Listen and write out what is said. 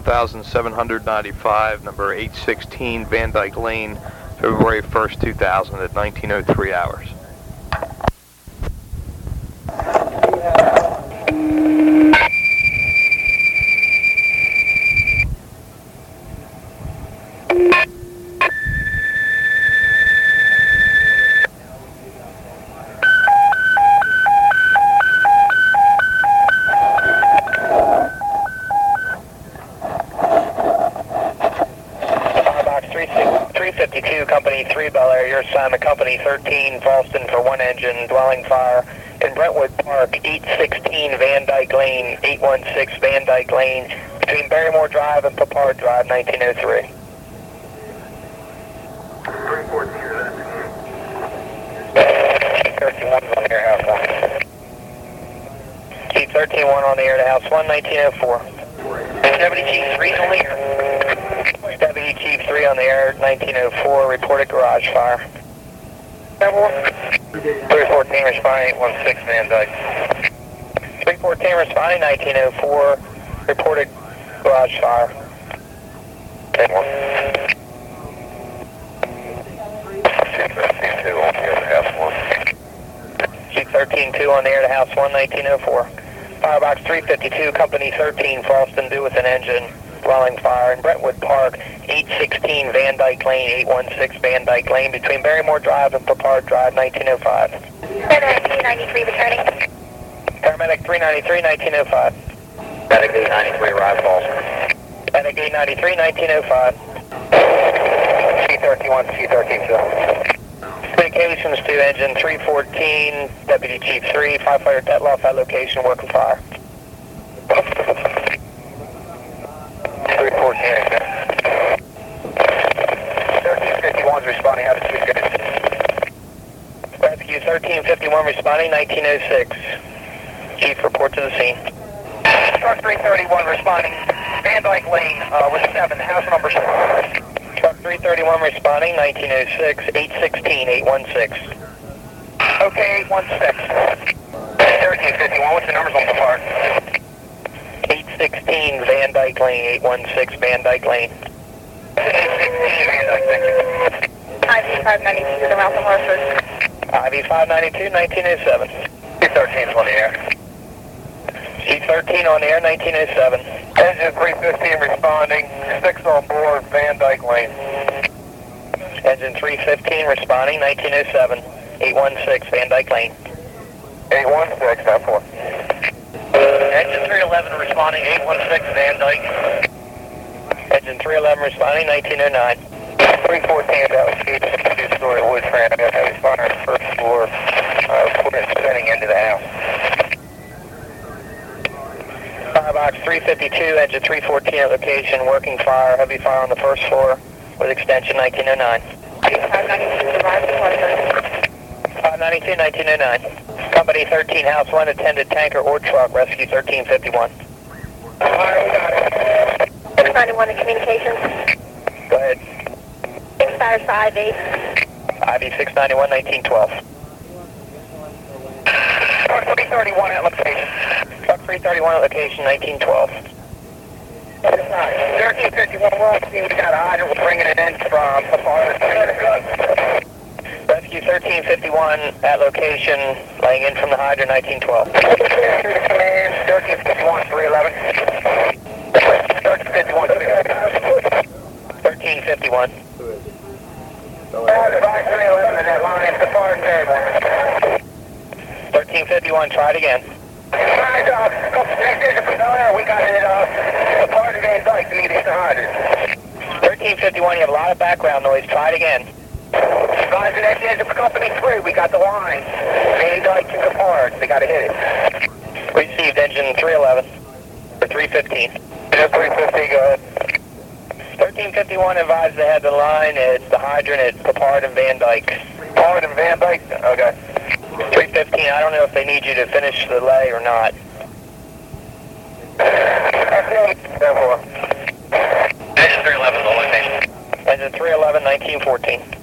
1795, number 816 Van Dyke Lane, February 1st, 2000 at 19:03 hours. Firebox 352, Company 3 Bel Air, your assignment Company 13, Falston for one engine, dwelling fire in Brentwood Park, 816 Van Dyke Lane, 816 Van Dyke Lane, between Barrymore Drive and Papard Drive, 1903. 31 on the air, house 1. Chief 13-1 on the air to house 1, 1904. Deputy Chief 3's on the air. Deputy Chief 3 on the air, 1904, reported garage fire. 314 responding, 816 Van Dyke. 314 responding, 1904, reported garage fire. 10-1. Chief 13-2 on the air to house 1, 1904. Firebox 352, Company 13, Falston due with an engine, dwelling fire in Brentwood Park, 816 Van Dyke Lane, 816 Van Dyke Lane, between Barrymore Drive and Papard Drive, 1905. Paramedic 393 returning. Paramedic 393, 1905. Medic 893, arrive Falston. Medic 893, 1905. C31, C13, Communications to engine 314, Deputy Chief 3, firefighter Tetloff at location, working fire. 314, 1351's responding, how to speak good. Rescue 1351 responding, 1906. Chief, report to the scene. Truck 331 responding, Van Dyke Lane, with 7, house number 6. Truck 331 responding, 1906, 816, 816. Okay, 816. 1351, what's the numbers on the part? 816 Van Dyke Lane, 816 Van Dyke Lane. 816 Van Dyke, thank you. IV 592 to the Ralph of Hartford. IV 592, 1907. C13 is on the air. C13 on the air, 1907. Engine 315 responding, 6 on board, Van Dyke Lane. Engine 315 responding, 1907, 816 Van Dyke Lane. 816, that 4. Engine 311 responding, 816 Van Dyke. Engine 311 responding, 1909. 314, that was Chief, 2-story wood frame. I got heavy fire on the first floor. We're spinning into the house. Firebox 352, engine 314 at location, working fire, heavy fire on the first floor with extension 1909. 592 arrived at Hartford. 592, 1909. Company 13, house 1, attended tanker or truck, rescue 1351. 691 in communications. Go ahead. Expires for IV. IV 691, 1912. Truck 331 at location. Truck 331 at location, 1912. 1351, we're on scene. We got a hydrant. We're bringing it in from the far Rescue 1351 at location, laying in from the hydrant, 1912. 1351, 311. 1351, 1351. 311 in that line. The far 1351, try it again. We got it the part of Van Dyke to meet the hydrant. 1351, you have a lot of background noise, try it again. Guys, and that's engine for Company 3. We got the line. Van Dyke to the part. They got to hit it. Received engine 311 for 315. Yeah, 350, go ahead. 1351 advised they had the line at the hydrant at Papard and Van Dyke. Papard and Van Dyke? Okay. 315, I don't know if they need you to finish the lay or not. Engine 311 on location. Engine 311, 1914.